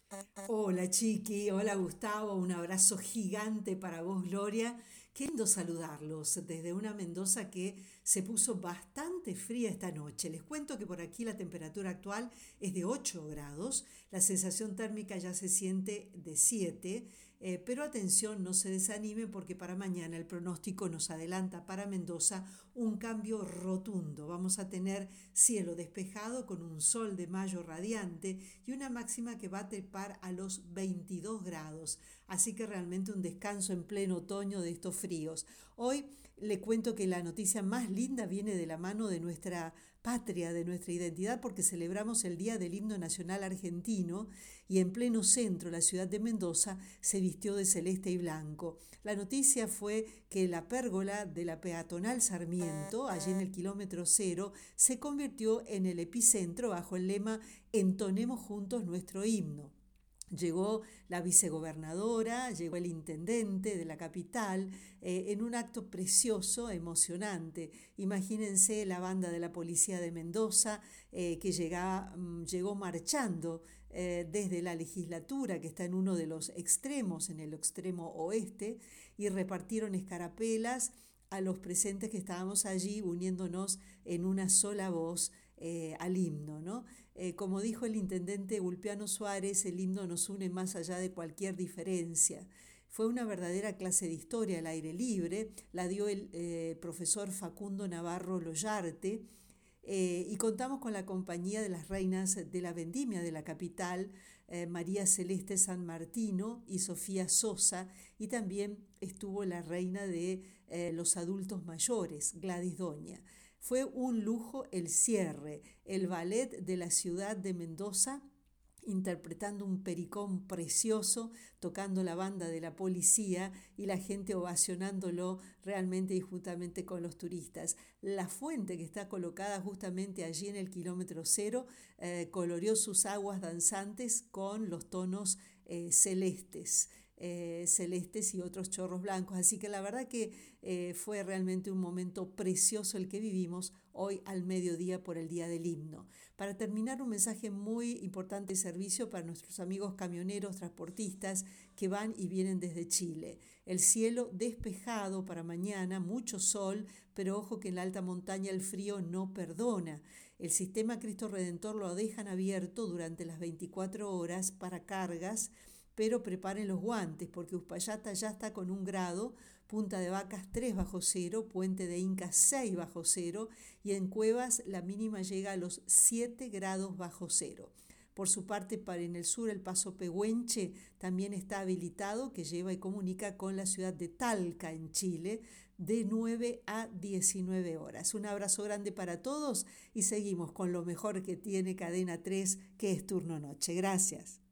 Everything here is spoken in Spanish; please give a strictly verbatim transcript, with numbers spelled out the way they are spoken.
Hola Chiqui, hola Gustavo, un abrazo gigante para vos Gloria. Qué lindo saludarlos desde una Mendoza que se puso bastante fría esta noche. Les cuento que por aquí la temperatura actual es de ocho grados, la sensación térmica ya se siente de siete, eh, pero atención, no se desanimen porque para mañana el pronóstico nos adelanta para Mendoza un cambio rotundo. Vamos a tener cielo despejado con un sol de mayo radiante y una máxima que va a trepar a los veintidós grados. Así que realmente un descanso en pleno otoño de estos fríos. Hoy le cuento que la noticia más linda viene de la mano de nuestra patria, de nuestra identidad, porque celebramos el Día del Himno Nacional Argentino y en pleno centro, la ciudad de Mendoza, se vistió de celeste y blanco. La noticia fue que la pérgola de la peatonal Sarmiento, allí en el kilómetro cero, se convirtió en el epicentro bajo el lema Entonemos juntos nuestro himno. Llegó la vicegobernadora, llegó el intendente de la capital eh, en un acto precioso, emocionante. Imagínense la banda de la policía de Mendoza eh, que llega, mm, llegó marchando eh, desde la legislatura, que está en uno de los extremos, en el extremo oeste, y repartieron escarapelas a los presentes que estábamos allí uniéndonos en una sola voz eh, al himno, ¿no? Eh, como dijo el intendente Ulpiano Suárez, el himno nos une más allá de cualquier diferencia. Fue una verdadera clase de historia al aire libre, la dio el eh, profesor Facundo Navarro Loyarte, eh, y contamos con la compañía de las reinas de la vendimia de la capital, eh, María Celeste San Martino y Sofía Sosa, y también estuvo la reina de eh, los adultos mayores, Gladys Doña. Fue un lujo el cierre, el ballet de la ciudad de Mendoza interpretando un pericón precioso, tocando la banda de la policía y la gente ovacionándolo realmente y justamente con los turistas. La fuente que está colocada justamente allí en el kilómetro cero eh, coloreó sus aguas danzantes con los tonos eh, celestes. Eh, celestes y otros chorros blancos. Así que la verdad que eh, fue realmente un momento precioso el que vivimos hoy al mediodía por el Día del Himno. Para terminar, un mensaje muy importante de servicio para nuestros amigos camioneros, transportistas que van y vienen desde Chile. El cielo despejado para mañana, mucho sol, pero ojo que en la alta montaña el frío no perdona. El sistema Cristo Redentor lo dejan abierto durante las veinticuatro horas para cargas, pero preparen los guantes porque Uspallata ya está con un grado, Punta de Vacas tres bajo cero, Puente de Inca seis bajo cero y en Cuevas la mínima llega a los siete grados bajo cero. Por su parte, para en el sur el paso Pehuenche también está habilitado, que lleva y comunica con la ciudad de Talca, en Chile, de nueve a diecinueve horas. Un abrazo grande para todos y seguimos con lo mejor que tiene Cadena tres, que es Turno Noche. Gracias.